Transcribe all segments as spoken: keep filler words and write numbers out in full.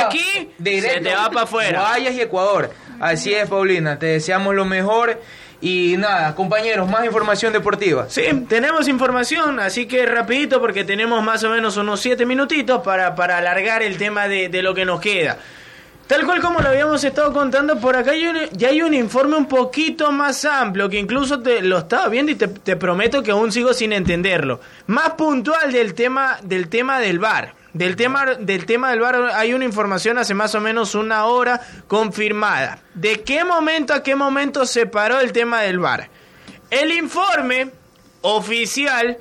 aquí, directo, se te va para afuera. Guayas y Ecuador. Así es, Paulina, te deseamos lo mejor. Y nada, compañeros, más información deportiva. Sí, tenemos información, así que rapidito porque tenemos más o menos unos siete minutitos para, para alargar el tema de, de lo que nos queda. Tal cual como lo habíamos estado contando, por acá hay un, ya hay un informe un poquito más amplio, que incluso te lo estaba viendo y te, te prometo que aún sigo sin entenderlo. Más puntual del tema del tema del V A R. Del tema, del tema del V A R hay una información hace más o menos una hora confirmada. ¿De qué momento a qué momento se paró el tema del V A R? El informe oficial,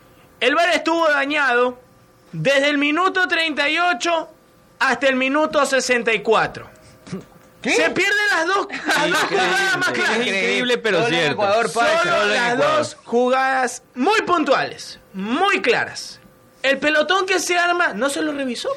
el V A R estuvo dañado desde el minuto treinta y ocho hasta el minuto sesenta y cuatro. ¿Qué? Se pierden las dos, las dos jugadas más claras. Es increíble, pero Solo cierto. Ecuador, Solo Solo las Ecuador. dos jugadas muy puntuales, muy claras. El pelotón que se arma no se lo revisó.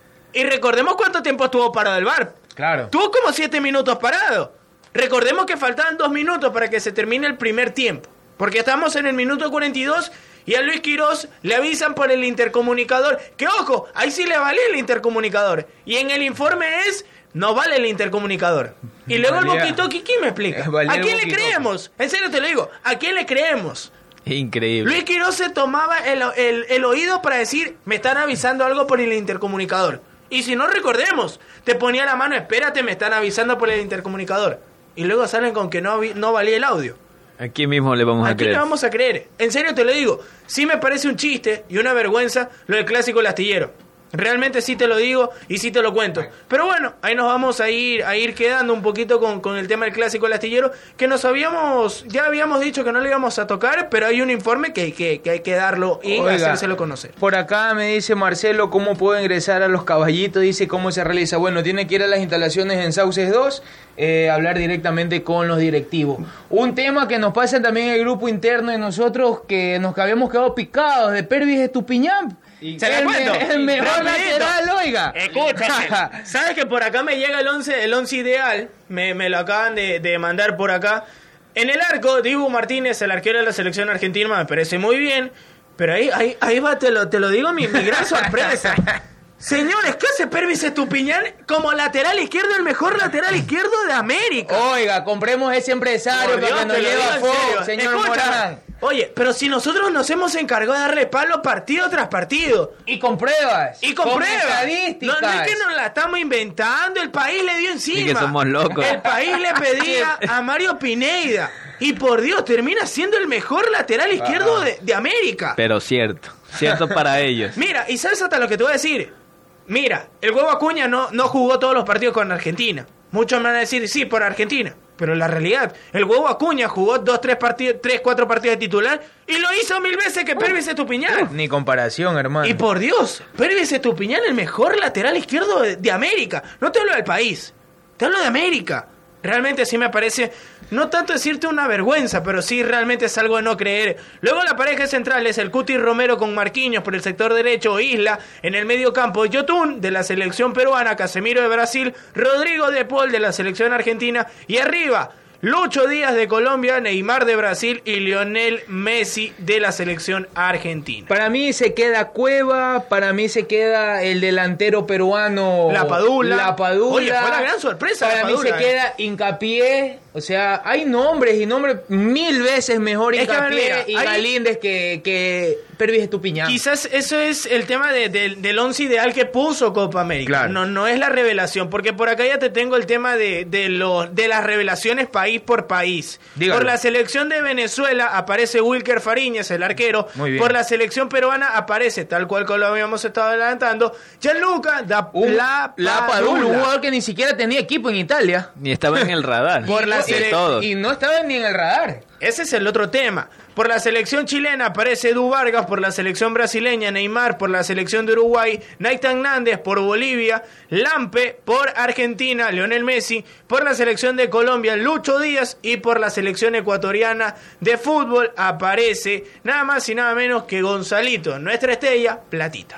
Y recordemos cuánto tiempo estuvo parado el V A R. Claro. Tuvo como siete minutos parado. Recordemos que faltaban dos minutos para que se termine el primer tiempo. Porque estamos en el minuto cuarenta y dos y a Luis Quirós le avisan por el intercomunicador. Que ojo, ahí sí le vale el intercomunicador. Y en el informe es, no vale el intercomunicador. Y luego Valía. el boquitoqui, ¿quién me explica? Valía ¿A quién el le boquitoqui. creemos? En serio te lo digo, ¿a quién le creemos? Increíble. Luis Quirós se tomaba el, el, el oído para decir, me están avisando algo por el intercomunicador. Y si no, recordemos, te ponía la mano, espérate, me están avisando por el intercomunicador. Y luego salen con que no, vi- no valía el audio. Aquí mismo le vamos a ¿A quién creer. le vamos a creer? En serio te lo digo, sí me parece un chiste y una vergüenza lo del clásico del astillero. Realmente sí te lo digo y sí te lo cuento. Pero bueno, ahí nos vamos a ir a ir quedando un poquito con, con el tema del clásico del astillero, que nos habíamos, ya habíamos dicho que no le íbamos a tocar, pero hay un informe que, que, que hay que darlo y Oiga, hacérselo conocer. Por acá me dice Marcelo cómo puedo ingresar a Los Caballitos, dice cómo se realiza. Bueno, tiene que ir a las instalaciones en Sauces dos, eh, hablar directamente con los directivos. Un tema que nos pasa también en el grupo interno de nosotros, que nos habíamos quedado picados de Pervis Estupiñán. ¿Se la el, cuento? me- el mejor Rapidito. lateral, oiga. Escúchame, ¿sabes que por acá me llega el once, el once ideal? Me, me lo acaban de, de mandar por acá. En el arco, Dibu Martínez, el arquero de la selección argentina, me parece muy bien. Pero ahí, ahí, ahí va, te lo, te lo digo, mi, mi gran sorpresa. Señores, ¿qué hace Pervis Estupiñán como lateral izquierdo, el mejor lateral izquierdo de América? Oiga, compremos ese empresario Por para Dios, que nos te lo lleve digo a en Fox, serio. señor Escucha, Morán. Oye, pero si nosotros nos hemos encargado de darle palo partido tras partido. Y con pruebas. Y con, pruebas. estadísticas. No, no es que nos la estamos inventando, el país le dio encima. Y que somos locos. El país le pedía a Mario Pineda. Y por Dios, termina siendo el mejor lateral izquierdo de, de América. Pero cierto. Cierto para ellos. Mira, y sabes hasta lo que te voy a decir. Mira, el Huevo Acuña no, no jugó todos los partidos con Argentina. Muchos me van a decir, sí, por Argentina. Pero en la realidad, el Huevo Acuña jugó dos, tres partidos, tres, cuatro partidos de titular y lo hizo mil veces que Pervis Estupiñán. Ni comparación, hermano. Y por Dios, Pervis Estupiñán, el mejor lateral izquierdo de, de América. No te hablo del país, te hablo de América. Realmente sí me parece, no tanto decirte una vergüenza, pero sí realmente es algo de no creer. Luego la pareja central es el Cuti Romero con Marquinhos por el sector derecho, Isla en el medio campo, Yotun de la selección peruana, Casemiro de Brasil, Rodrigo de Paul de la selección argentina y arriba Lucho Díaz de Colombia, Neymar de Brasil y Lionel Messi de la selección argentina. Para mí se queda Cueva, para mí se queda el delantero peruano La Padula. La Padula. Oye, fue la gran sorpresa Para la mí Padula, se eh. queda Hincapié. O sea, hay nombres y nombres mil veces mejor Es que, Hincapié mira, y hay- Galíndez que, que Pervis Estupiñán. Quizás eso es el tema de, de- del once ideal que puso Copa América. Claro. No, no es la revelación, porque por acá ya te tengo el tema de, de, los, de las revelaciones país por país. Dígalo. Por la selección de Venezuela aparece Wilker Fariñas, el arquero. Muy bien. Por la selección peruana aparece, tal cual como lo habíamos estado adelantando, Gianluca da Un- La La Padula, un jugador que ni siquiera tenía equipo en Italia. Ni estaba en el radar. Por la de sele- todos. Y no estaba ni en el radar. Ese es el otro tema. Por la selección chilena aparece Edu Vargas, por la selección brasileña Neymar, por la selección de Uruguay Nathan Nández, por Bolivia Lampe, por Argentina Lionel Messi, por la selección de Colombia Lucho Díaz y por la selección ecuatoriana de fútbol aparece nada más y nada menos que Gonzalito, nuestra estrella, Platita.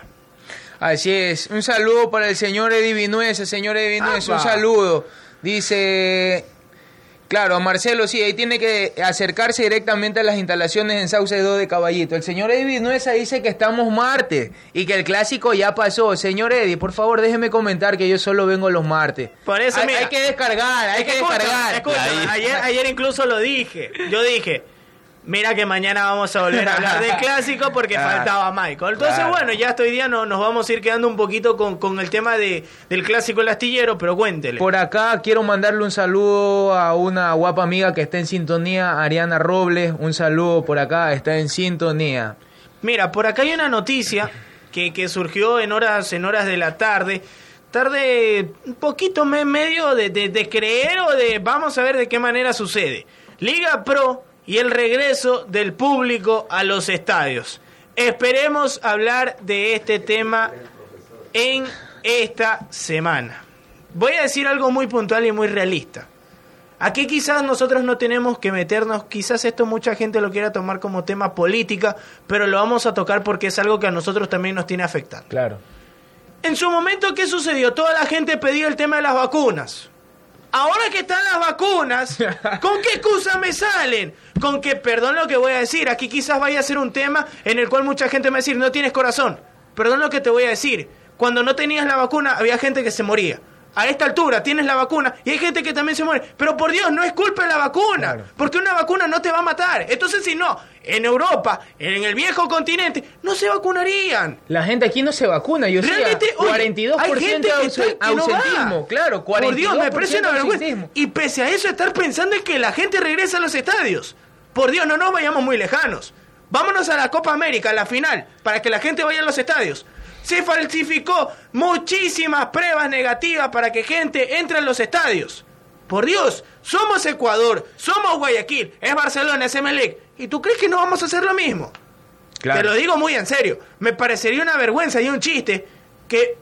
Así es. Un saludo para el señor Eddie Vinuesa, señor Eddie Vinuesa, un ¡Apa! saludo. Dice... Claro, a Marcelo, sí, ahí tiene que acercarse directamente a las instalaciones en Sauces dos de Caballito. El señor Eddie Vinuesa dice que estamos martes y que el clásico ya pasó. Señor Eddie, por favor, déjeme comentar que yo solo vengo los martes. Por eso, hay, mira, hay que descargar, hay que escucha, descargar. escucha, ayer, ayer incluso lo dije. Yo dije, mira que mañana vamos a volver a hablar del clásico porque Claro. faltaba Michael. Entonces, Claro. bueno, ya hasta hoy día no, nos vamos a ir quedando un poquito con, con el tema de, del clásico El Astillero, pero cuéntele. Por acá quiero mandarle un saludo a una guapa amiga que está en sintonía, Ariana Robles. Un saludo por acá, está en sintonía. Mira, por acá hay una noticia que, que surgió en horas, en horas de la tarde. Tarde un poquito me, medio de, de, de creer o de vamos a ver de qué manera sucede. Liga Pro y el regreso del público a los estadios. Esperemos hablar de este tema en esta semana. Voy a decir algo muy puntual y muy realista. Aquí quizás nosotros no tenemos que meternos, quizás esto mucha gente lo quiera tomar como tema política, pero lo vamos a tocar porque es algo que a nosotros también nos tiene afectado. Claro. En su momento, ¿qué sucedió? Toda la gente pedía el tema de las vacunas. Ahora que están las vacunas, ¿con qué excusa me salen? Con que, perdón lo que voy a decir, aquí quizás vaya a ser un tema en el cual mucha gente me va a decir, no tienes corazón. Perdón lo que te voy a decir. Cuando no tenías la vacuna, había gente que se moría. A esta altura tienes la vacuna y hay gente que también se muere. Pero por Dios, no es culpa de la vacuna. Claro. Porque una vacuna no te va a matar. Entonces, si no, en Europa, en el viejo continente, no se vacunarían. La gente aquí no se vacuna, yo sé, Realmente, oye, cuarenta y dos por ciento hay de gente que ause- está- que no va. ausentismo, claro, Por Dios, me parece una vergüenza. ausentismo. Y pese a eso, estar pensando en que la gente regresa a los estadios. Por Dios, no nos vayamos muy lejanos. Vámonos a la Copa América, a la final, para que la gente vaya a los estadios. Se falsificó muchísimas pruebas negativas para que gente entre en los estadios. Por Dios, somos Ecuador, somos Guayaquil, es Barcelona, es Emelec. ¿Y tú crees que no vamos a hacer lo mismo? Claro. Te lo digo muy en serio. Me parecería una vergüenza y un chiste que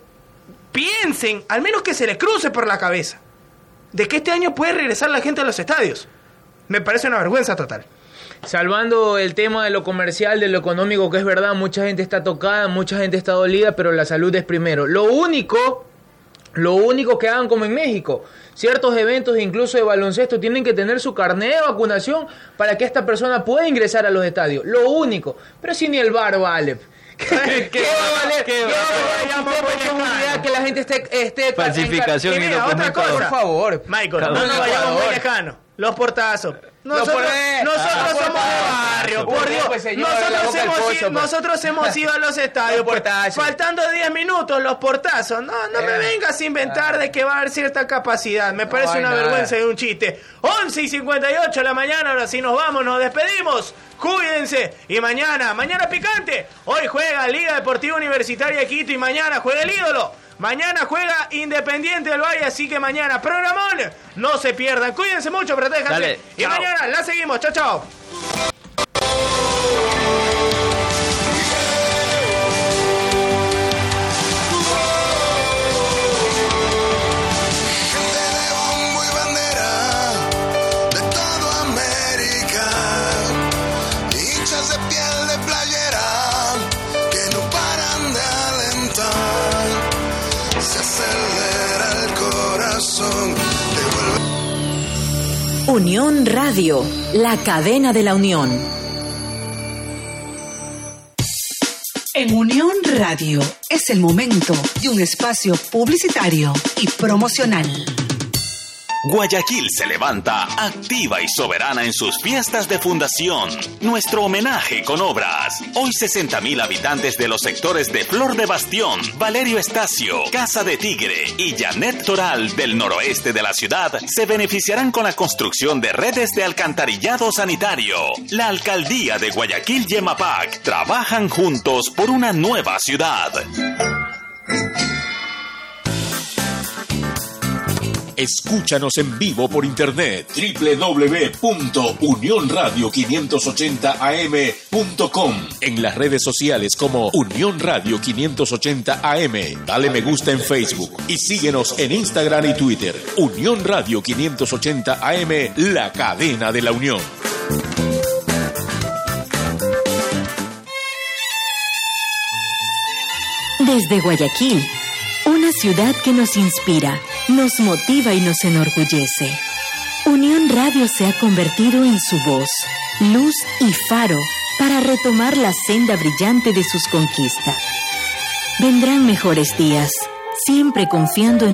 piensen, al menos que se les cruce por la cabeza, de que este año puede regresar la gente a los estadios. Me parece una vergüenza total. Salvando el tema de lo comercial, de lo económico, que es verdad, mucha gente está tocada, mucha gente está dolida, pero la salud es primero. Lo único, lo único que hagan como en México, ciertos eventos, incluso de baloncesto, tienen que tener su carnet de vacunación para que esta persona pueda ingresar a los estadios. Lo único. Pero si ni el bar vale. ¿Qué, ¿Qué va a valer? ¿Qué va a valer por seguridad que la gente esté... esté Falsificación Y y mira, otra documentado. cosa. Por favor. Michael, Cada no uno nos en vayamos muy Ecuador. lejano. Los portazos. Nosotros, portazos. nosotros Los somos de portazos. barrio, por Dios. Pues, señor, la Nosotros boca al hemos, pozo, ido, pues. nosotros hemos ido a los estadios. Los pues, portazos. faltando diez minutos, los portazos. No, no me Eh. vengas a inventar de que va a haber cierta capacidad. Me parece hay una nada. vergüenza y un chiste. once y cincuenta y ocho de la mañana, ahora sí nos vamos, nos despedimos. Cuídense. Y mañana, mañana picante. Hoy juega Liga Deportiva Universitaria Quito y mañana juega el ídolo. Mañana juega Independiente del Valle, así que mañana programón. No se pierdan. Cuídense mucho, protéjanse. Dale, Y chao. mañana la seguimos. Chao, chao. Gente de bombo y bandera de toda América, hinchas de piel de playera que no paran de alentar. Se acelera el corazón, devuelve. Unión Radio, la cadena de la Unión. En Unión Radio es el momento de un espacio publicitario y promocional. Guayaquil se levanta activa y soberana en sus fiestas de fundación. Nuestro homenaje con obras. Hoy sesenta mil habitantes de los sectores de Flor de Bastión, Valerio Estacio, Casa de Tigre y Janet Toral del noroeste de la ciudad se beneficiarán con la construcción de redes de alcantarillado sanitario. La alcaldía de Guayaquil y Emapac trabajan juntos por una nueva ciudad. Escúchanos en vivo por internet doble u doble u doble u punto unión radio quinientos ochenta a eme punto com. En las redes sociales como Unión Radio quinientos ochenta A M. Dale me gusta en Facebook y síguenos en Instagram y Twitter. Unión Radio quinientos ochenta A M, la cadena de la Unión. Desde Guayaquil, una ciudad que nos inspira, nos motiva y nos enorgullece. Unión Radio se ha convertido en su voz, luz y faro para retomar la senda brillante de sus conquistas. Vendrán mejores días, siempre confiando en